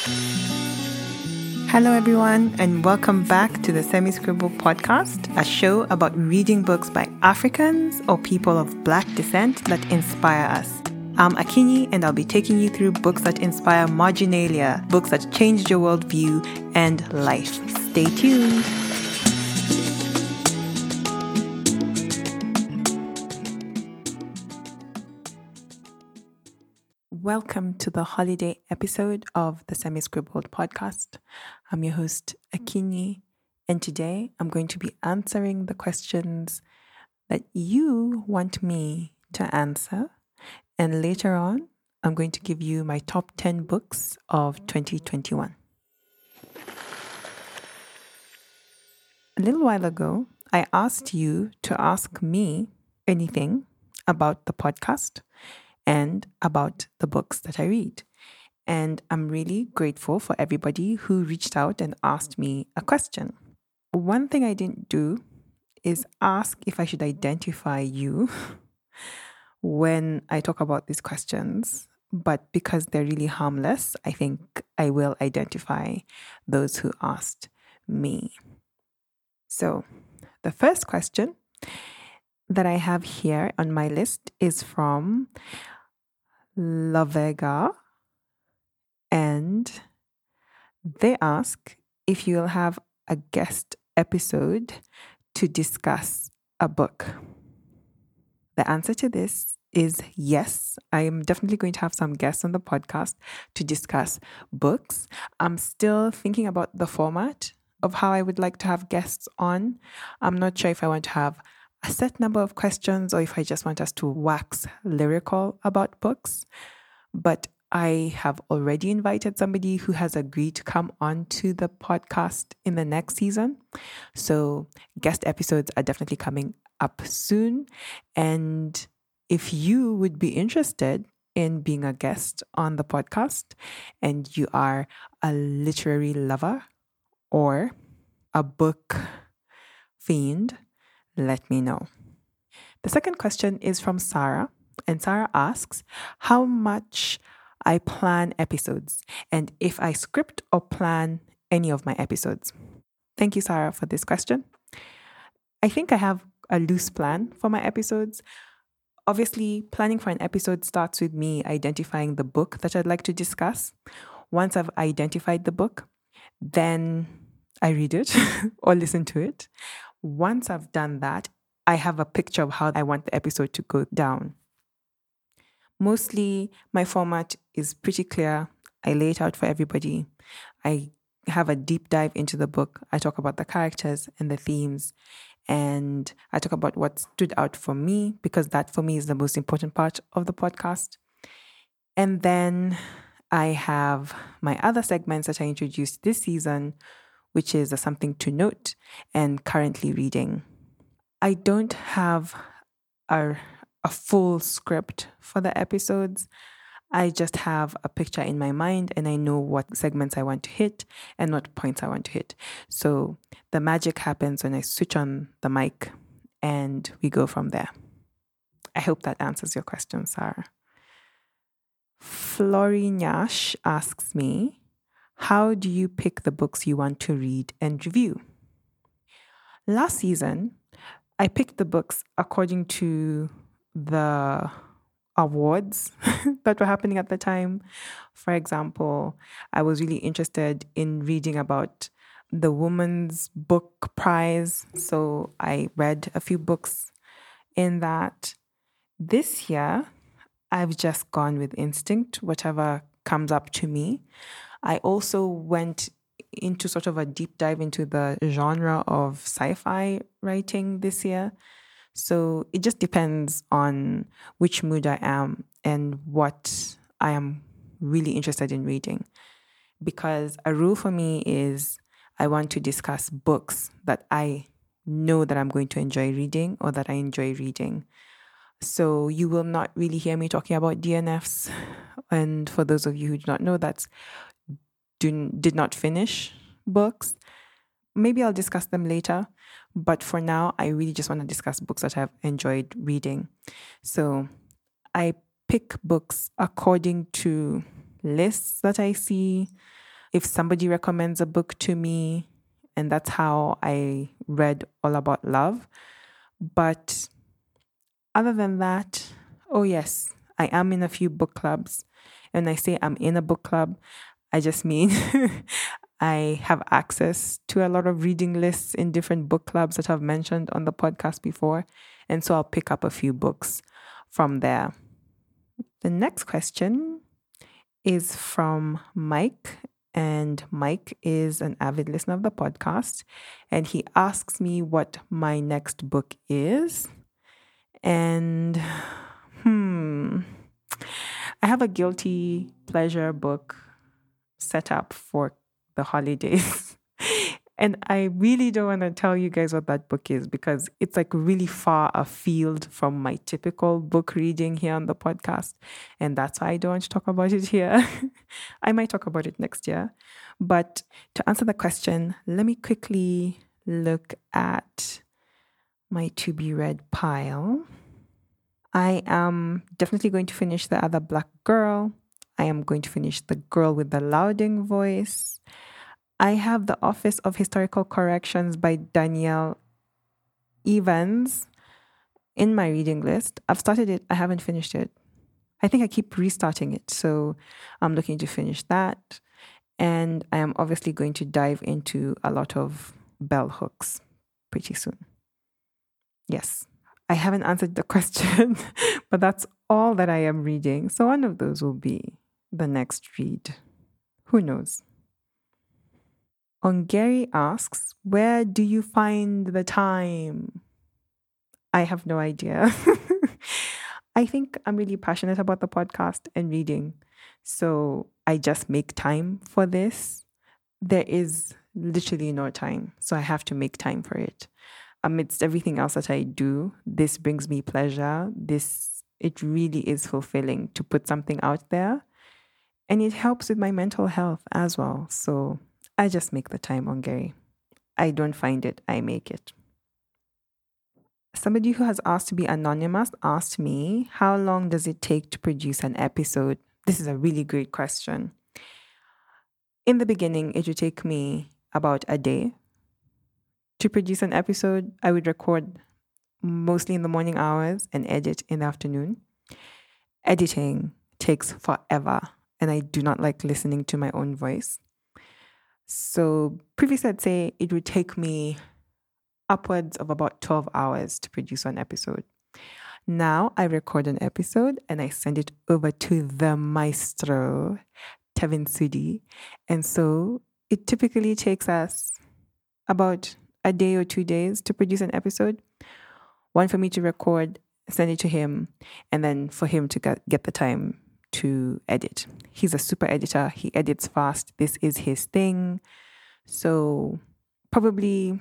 Hello, everyone, and welcome back to the Semi Scribble podcast, a show about reading books by Africans or people of Black descent that inspire us. I'm Akinyi, and I'll be taking you through books that inspire marginalia, books that changed your worldview and life. Stay tuned. Welcome to the holiday episode of the Semi Scribbled podcast. I'm your host, Akinyi, and today I'm going to be answering the questions that you want me to answer. And later on, I'm going to give you my top 10 books of 2021. A little while ago, I asked you to ask me anything about the podcast and about the books that I read. And I'm really grateful for everybody who reached out and asked me a question. One thing I didn't do is ask if I should identify you when I talk about these questions. But because they're really harmless, I think I will identify those who asked me. So, the first question that I have here on my list is from La Vega, and they ask if you'll have a guest episode to discuss a book. The answer to this is yes. I am definitely going to have some guests on the podcast to discuss books. I'm still thinking about the format of how I would like to have guests on. I'm not sure if I want to have a set number of questions or if I just want us to wax lyrical about books. But I have already invited somebody who has agreed to come on to the podcast in the next season. So guest episodes are definitely coming up soon. And if you would be interested in being a guest on the podcast and you are a literary lover or a book fiend, let me know. The second question is from Sarah, and Sarah asks how much I plan episodes and if I script or plan any of my episodes. Thank you, Sarah, for this question. I think I have a loose plan for my episodes. Obviously, planning for an episode starts with me identifying the book that I'd like to discuss. Once I've identified the book, then I read it or listen to it. Once I've done that, I have a picture of how I want the episode to go down. Mostly, my format is pretty clear. I lay it out for everybody. I have a deep dive into the book. I talk about the characters and the themes. And I talk about what stood out for me, because that for me is the most important part of the podcast. And then I have my other segments that I introduced this season, which is a something to note and currently reading. I don't have a full script for the episodes. I just have a picture in my mind and I know what segments I want to hit and what points I want to hit. So the magic happens when I switch on the mic and we go from there. I hope that answers your question, Sarah. Florinash asks me, how do you pick the books you want to read and review? Last season, I picked the books according to the awards that were happening at the time. For example, I was really interested in reading about the Women's Book Prize. So I read a few books in that. This year, I've just gone with instinct, whatever comes up to me. I also went into sort of a deep dive into the genre of sci-fi writing this year. So it just depends on which mood I am and what I am really interested in reading. Because a rule for me is I want to discuss books that I know that I'm going to enjoy reading or that I enjoy reading. So you will not really hear me talking about DNFs. And for those of you who do not know, that's did not finish books. Maybe I'll discuss them later. But for now, I really just want to discuss books that I've enjoyed reading. So I pick books according to lists that I see, if somebody recommends a book to me, and that's how I read All About Love. But other than that, oh yes, I am in a few book clubs. And when I say I'm in a book club, I just mean I have access to a lot of reading lists in different book clubs that I've mentioned on the podcast before. And so I'll pick up a few books from there. The next question is from Mike. And Mike is an avid listener of the podcast. And he asks me what my next book is. And I have a guilty pleasure book set up for the holidays. And I really don't want to tell you guys what that book is because it's like really far afield from my typical book reading here on the podcast. And that's why I don't want to talk about it here. I might talk about it next year. But to answer the question, let me quickly look at my to be read pile. I am definitely going to finish The Other Black Girl. I am going to finish The Girl with the Louding Voice. I have The Office of Historical Corrections by Danielle Evans in my reading list. I've started it. I haven't finished it. I think I keep restarting it. So I'm looking to finish that. And I am obviously going to dive into a lot of bell hooks pretty soon. Yes, I haven't answered the question, but that's all that I am reading. So one of those will be the next read. Who knows? Ongeri asks, where do you find the time? I have no idea. I think I'm really passionate about the podcast and reading. So I just make time for this. There is literally no time. So I have to make time for it. Amidst everything else that I do, this brings me pleasure. It really is fulfilling to put something out there. And it helps with my mental health as well. So I just make the time, Ongeri. I don't find it, I make it. Somebody who has asked to be anonymous asked me, how long does it take to produce an episode? This is a really great question. In the beginning, it would take me about a day to produce an episode. I would record mostly in the morning hours and edit in the afternoon. Editing takes forever, and I do not like listening to my own voice. So previously, I'd say it would take me upwards of about 12 hours to produce one episode. Now I record an episode and I send it over to the maestro, Tevin Sudi. And so it typically takes us about a day or 2 days to produce an episode. One for me to record, send it to him, and then for him to get the time to edit. He's a super editor. He edits fast. This is his thing. So probably,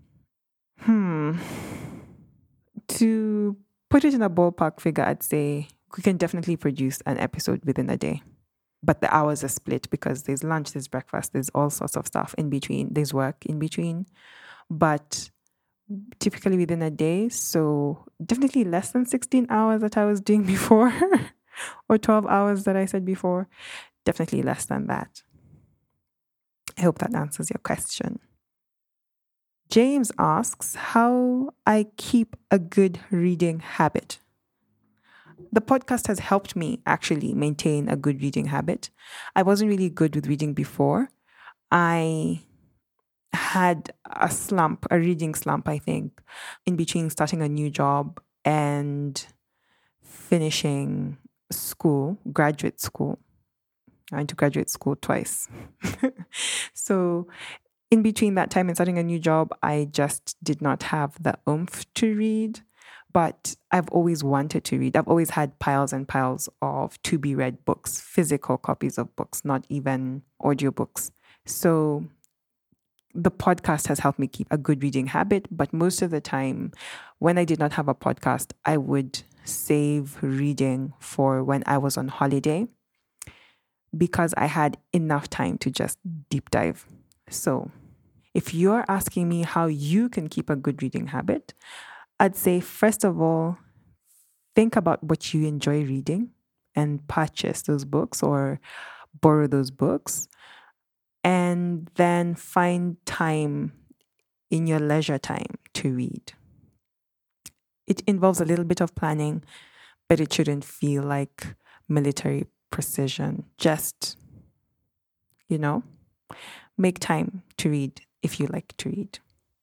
to put it in a ballpark figure, I'd say we can definitely produce an episode within a day. But the hours are split because there's lunch, there's breakfast, there's all sorts of stuff in between. There's work in between. But typically within a day. So definitely less than 16 hours that I was doing before or 12 hours that I said before. Definitely less than that. I hope that answers your question. James asks how I keep a good reading habit. The podcast has helped me actually maintain a good reading habit. I wasn't really good with reading before. I had a reading slump, I think, in between starting a new job and finishing school, graduate school. I went to graduate school twice. So in between that time and starting a new job, I just did not have the oomph to read. But I've always wanted to read. I've always had piles and piles of to be read books, physical copies of books, not even audiobooks. So the podcast has helped me keep a good reading habit. But most of the time, when I did not have a podcast, I would save reading for when I was on holiday because I had enough time to just deep dive. So if you're asking me how you can keep a good reading habit, I'd say, first of all, think about what you enjoy reading and purchase those books or borrow those books. and then find time in your leisure time to read. It involves a little bit of planning, but it shouldn't feel like military precision. Just, you know, make time to read if you like to read.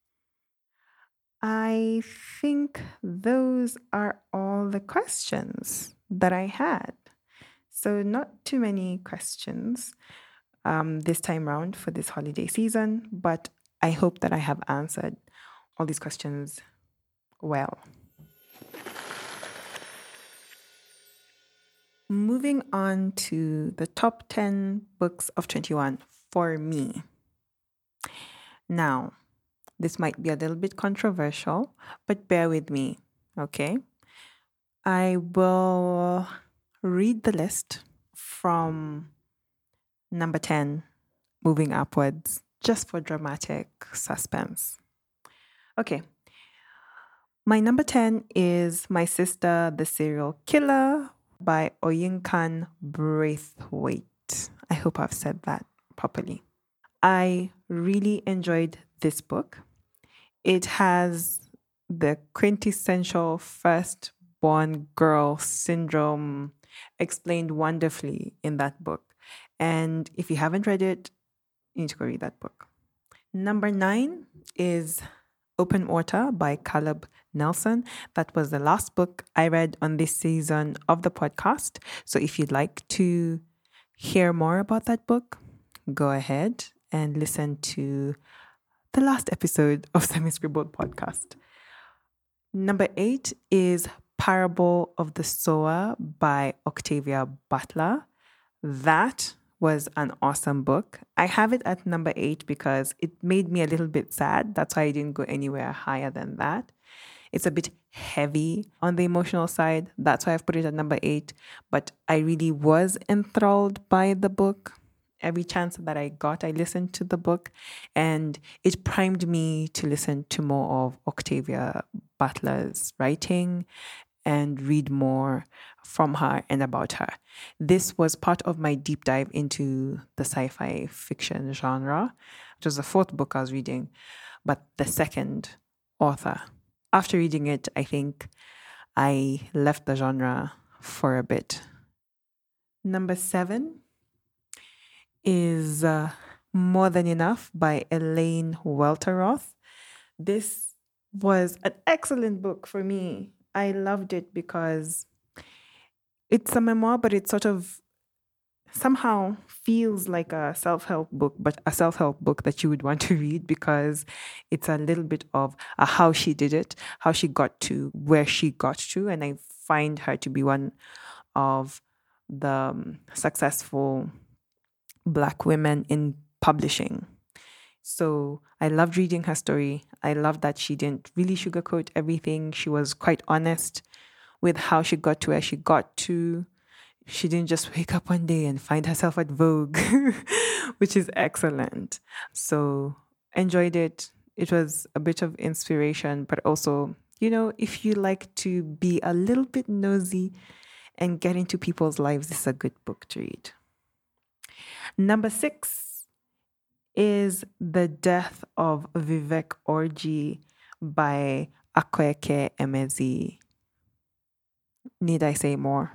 I think those are all the questions that I had. So, not too many questions this time round for this holiday season, but I hope that I have answered all these questions well. Moving on to the top 10 books of 21 for me. Now, this might be a little bit controversial, but bear with me, okay? I will read the list from number 10, moving upwards, just for dramatic suspense. Okay. My number 10 is My Sister, the Serial Killer by Oyinkan Braithwaite. I hope I've said that properly. I really enjoyed this book. It has the quintessential firstborn girl syndrome explained wonderfully in that book. And if you haven't read it, you need to go read that book. Number 9 is Open Water by Caleb Nelson. That was the last book I read on this season of the podcast. So if you'd like to hear more about that book, go ahead and listen to the last episode of Semi Scribbled Podcast. Number 8 is Parable of the Sower by Octavia Butler. That was an awesome book. I have it at number 8 because it made me a little bit sad. That's why I didn't go anywhere higher than that. It's a bit heavy on the emotional side. That's why I've put it at number 8. But I really was enthralled by the book. Every chance that I got, I listened to the book, and it primed me to listen to more of Octavia Butler's writing and read more from her and about her. This was part of my deep dive into the sci-fi fiction genre. It was the 4th book I was reading, but the 2nd author. After reading it, I think I left the genre for a bit. Number 7 is More Than Enough by Elaine Welteroth. This was an excellent book for me. I loved it because it's a memoir, but it sort of somehow feels like a self-help book, but a self-help book that you would want to read because it's a little bit of how she did it, how she got to where she got to. And I find her to be one of the successful Black women in publishing. So I loved reading her story. I loved that she didn't really sugarcoat everything. She was quite honest with how she got to where she got to. She didn't just wake up one day and find herself at Vogue, which is excellent. So enjoyed it. It was a bit of inspiration, but also, if you like to be a little bit nosy and get into people's lives, this is a good book to read. Number 6 is The Death of Vivek Orji by Akweke Emezi. Need I say more?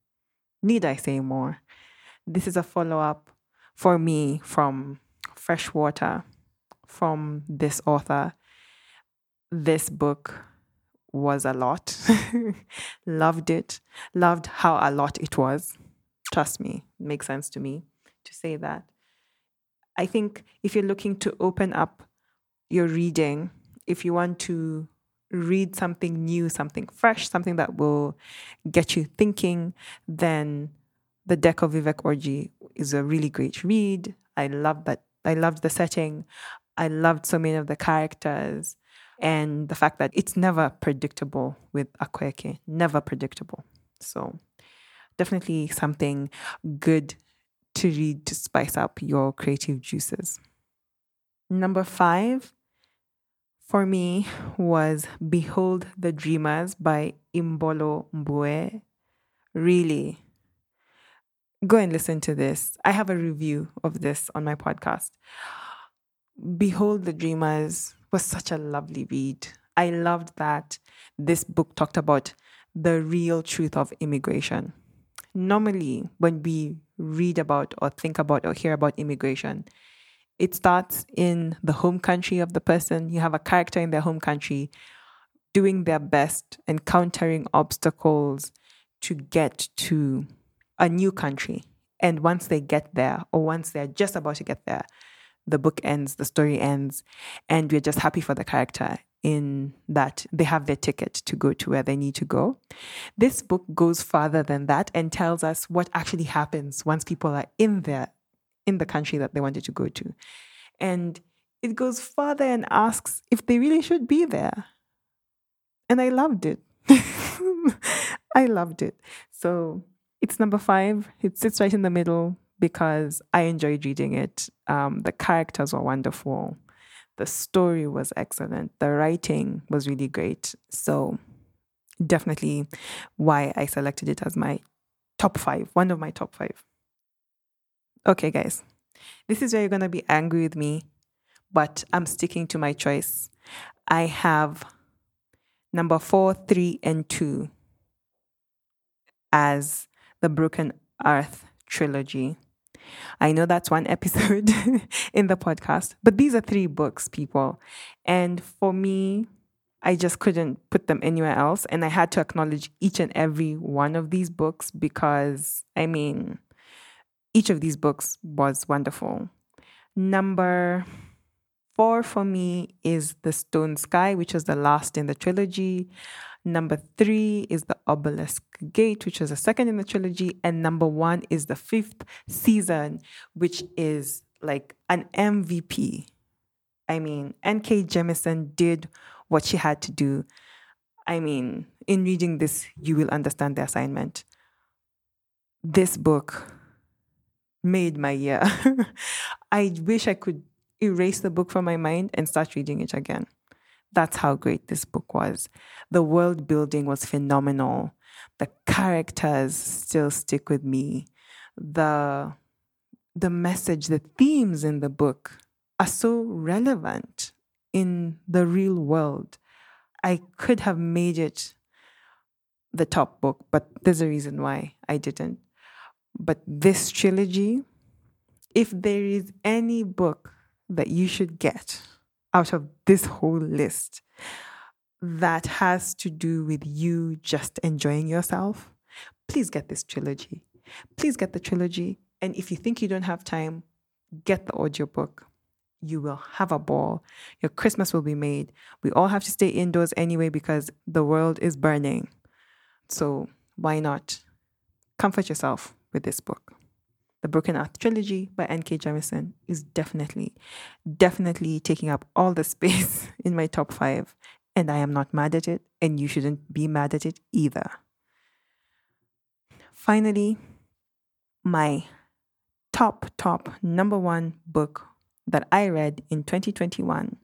This is a follow-up for me from Freshwater, from this author. This book was a lot. Loved it. Loved how a lot it was. Trust me, it makes sense to me to say that. I think if you're looking to open up your reading, if you want to read something new, something fresh, something that will get you thinking, then The Death of Vivek Orji is a really great read. I loved that. I loved the setting. I loved so many of the characters and the fact that it's never predictable with Akweke, never predictable. So definitely something good to read to spice up your creative juices. Number 5 for me was Behold the Dreamers by Imbolo Mbue. Really, Go and listen to this. I have a review of this on my podcast. Behold the Dreamers was such a lovely read. I loved that this book talked about the real truth of immigration. Normally, when we read about or think about or hear about immigration, it starts in the home country of the person. You have a character in their home country doing their best, encountering obstacles to get to a new country. And once they get there, or once they're just about to get there, the book ends, the story ends, and we're just happy for the character in that they have their ticket to go to where they need to go. This book goes farther than that and tells us what actually happens once people are in the country that they wanted to go to. And it goes farther and asks if they really should be there. And I loved it. I loved it. So it's number 5. It sits right in the middle because I enjoyed reading it. The characters were wonderful. The story was excellent. The writing was really great. So definitely why I selected it as my top 5, one of my top 5. Okay, guys, this is where you're going to be angry with me, but I'm sticking to my choice. I have number 4, 3, and 2 as the Broken Earth trilogy. I know that's one episode in the podcast, but these are 3 books, people. And for me, I just couldn't put them anywhere else. And I had to acknowledge each and every one of these books because, each of these books was wonderful. Number 4 for me is The Stone Sky, which was the last in the trilogy. Number 3 is The Obelisk Gate, which was the second in the trilogy. And number 1 is the 5th season, which is like an MVP. N.K. Jemisin did what she had to do. In reading this, you will understand the assignment. This book made my year. I wish I could erase the book from my mind and start reading it again. That's how great this book was. The world building was phenomenal. The characters still stick with me. The message, the themes in the book are so relevant in the real world. I could have made it the top book, but there's a reason why I didn't. But this trilogy, if there is any book that you should get out of this whole list that has to do with you just enjoying yourself, please get this trilogy. Please get the trilogy. And if you think you don't have time, get the audiobook. You will have a ball. Your Christmas will be made. We all have to stay indoors anyway because the world is burning. So why not comfort yourself with this book? The Broken Earth trilogy by N.K. Jemisin is definitely taking up all the space in my top 5. And I am not mad at it, and you shouldn't be mad at it either. Finally, my top number 1 book that I read in 2021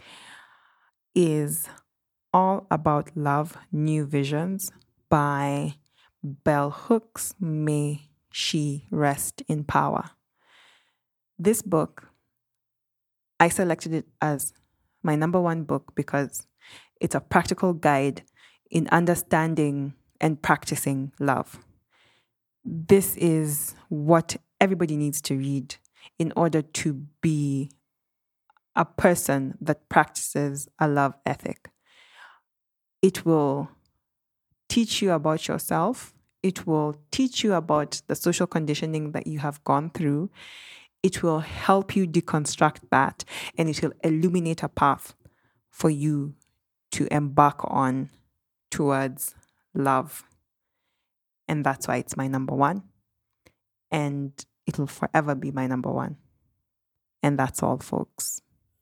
is All About Love, New Visions by Bell Hooks. May she rest in power. This book, I selected it as my number 1 book because it's a practical guide in understanding and practicing love. This is what everybody needs to read in order to be a person that practices a love ethic. It will teach you about yourself. It will teach you about the social conditioning that you have gone through. It will help you deconstruct that, and it will illuminate a path for you to embark on towards love. And that's why it's my number 1. And it will forever be my number 1. And that's all, folks.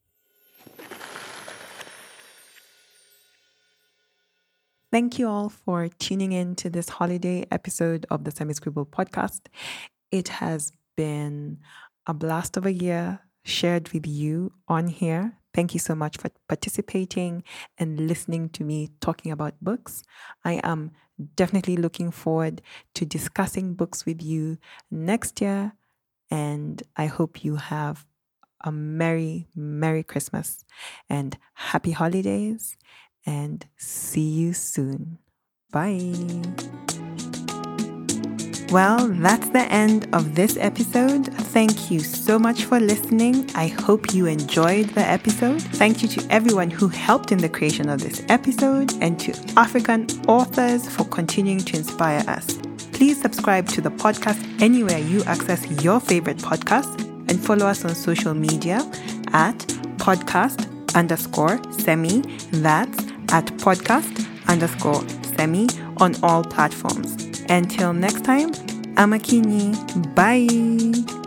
Thank you all for tuning in to this holiday episode of the Semi Scribble podcast. It has been a blast of a year shared with you on here. Thank you so much for participating and listening to me talking about books. I am definitely looking forward to discussing books with you next year. And I hope you have a Merry, Merry Christmas and Happy Holidays. And see you soon. Bye. Well, that's the end of this episode. Thank you so much for listening. I hope you enjoyed the episode. Thank you to everyone who helped in the creation of this episode and to African authors for continuing to inspire us. Please subscribe to the podcast anywhere you access your favorite podcasts and follow us on social media at podcast_semi. That's at podcast_semi on all platforms. Until next time, Amakini. Bye.